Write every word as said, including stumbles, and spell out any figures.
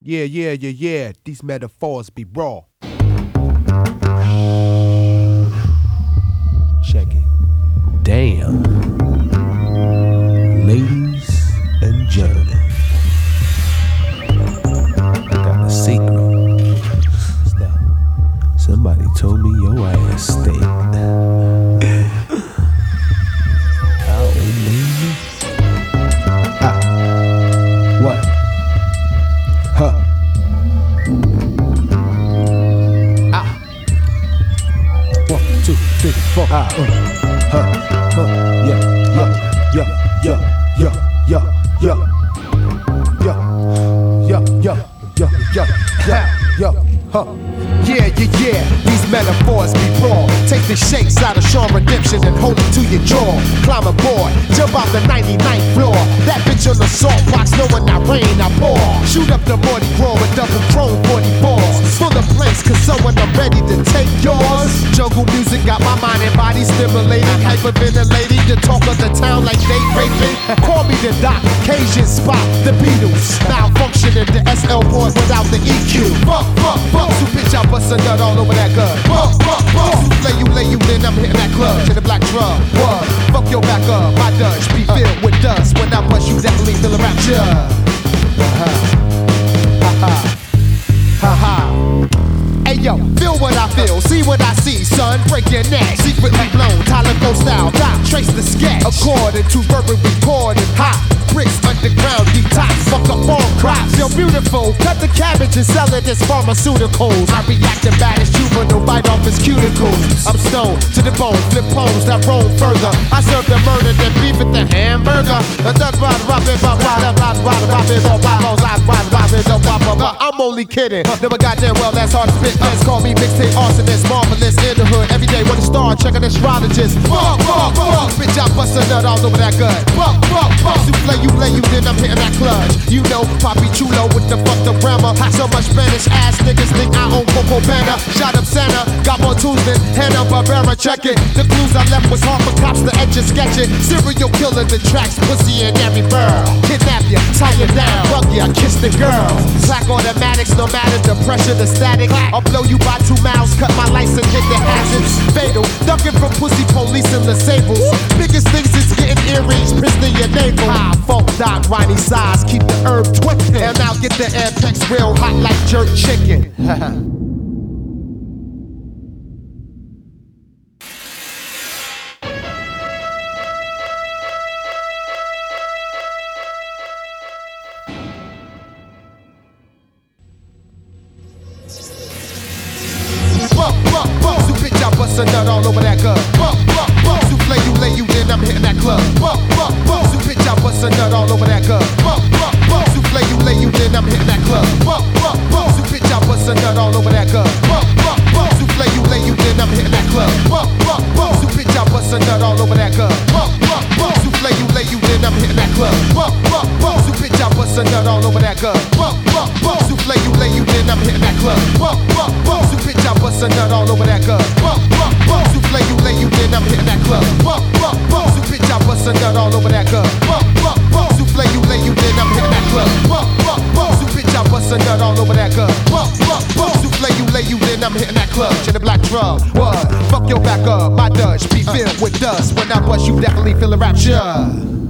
Yeah, yeah, yeah, yeah, these metaphors be raw. Check it. Damn. Ladies and gentlemen, I got a secret. Stop. Somebody told me your ass stink. Oh, baby. Ah. What? Huh. Ah. One, two, three, four. Ah. Uh. Huh. Huh. Yeah. Yeah. Yeah. Yeah. Yeah. Yeah. Yeah. Yeah. Yeah. Yeah. Yeah. Yeah. Yeah. Huh. Yeah, yeah, yeah, these metaphors be raw. Take the shakes out of Sean Redemption and hold it to your jaw. Climb aboard, jump off the ninety-ninth floor. That bitch on the salt box, knowing I rain, I pour. Shoot up the Morty Grow with double chrome forty-fours. Full of place, cause so when I'm ready to take yours. Jungle music got my mind and body stimulating, hyperventilating. The talk of the town like date raping. Call me the Doc, Cajun Spot, the Beatles. Malfunctioning the S L boys without the E Q. Fuck, fuck, fuck, so bitch I bust a nut all over that gun. Fuck, fuck, fuck, so lay you, lay you, then I'm hitting that club. To the black drum, what? Fuck your back up, my Dutch be filled with dust. When I bust you definitely feel a rapture. Ha ha. Ha ha. Hey yo, feel what I feel, see what I see, son. Break your neck, secretly blown, Tyler Go style. Doc, trace the sketch, according to verbal recording. Hot bricks underground, detox, fuck up all crops. You're beautiful, cut the cabbage and sell it as pharmaceuticals. I react to bad as juvenile, bite off his cuticles. I'm stoned to the bone, flip poems that roam further. I serve the murder, then beef at the hamburger. I'm only kidding, never goddamn well, that's hard to spit. Let's call me mixtape arsonist, marvelous in the hood. Every day with a star, checking astrologist. Fuck, fuck, fuck, bitch, I bust a nut all over that gut. Fuck, fuck, fuck, souffle you, lay you, then I'm hitting that clutch. You know, Papi Chulo with the fucked up grammar. So much Spanish ass niggas think I own Coco Banner. Shot up Santa, got more tools than Hanna Barbera. Check it, the clues I left was hard for cops to etch and sketch it. Serial killer, the tracks, pussy in every burr. Kidnap you, tie you down, fuck you, kiss the girl. Slack automatics, no matter the pressure, the static. I'll blow you by two miles, cut my license, hit the hazards. Fatal, ducking from pussy police and disables. Biggest things is getting earrings, prison your navel. High funk doc, Ronnie size, keep the herb twisted. And I'll get the apex real hot like jerk chicken. Bust a nut all over that gun. Fuck, fuck, fuck. Souffle you, lay you, then I'm hitting that club. Fuck, fuck, fuck. So bitch, I bust a nut all over that gun. Fuck, fuck, fuck. Souffle you, lay you, then I'm hitting that club. Fuck, fuck, fuck. So bitch, I bust a nut all over that gun. Fuck, fuck, fuck. Souffle you, lay you, then I'm hitting that club. Fuck, fuck, fuck. So bitch, I bust a nut all over that gun. Fuck, fuck, fuck. Souffle you, lay you, then I'm hitting that club. Fuck, fuck, fuck. So bitch, I bust a nut all over that gun. Fuck, fuck, fuck. Souffle you, lay you, then I'm hitting that club. Fuck, fuck, fuck. So bitch, I bust a nut all over that gun. Fuck, fuck, fuck. Souffle you, lay you, then I'm hitting that club. Fuck, fuck, fuck. So bitch, I bust a nut all over that gun. Fuck, fuck, fuck. Souffle you, lay you, then I'm hitting that club. Fuck, fuck, fuck. So bitch, I bust a nut all over that gun. Fuck, fuck, fuck. Souffle you, lay you, then I'm hitting that club. In the black drum, what? Fuck your back up, my Dutch be filled with dust. When I bust, you definitely feel a rapture.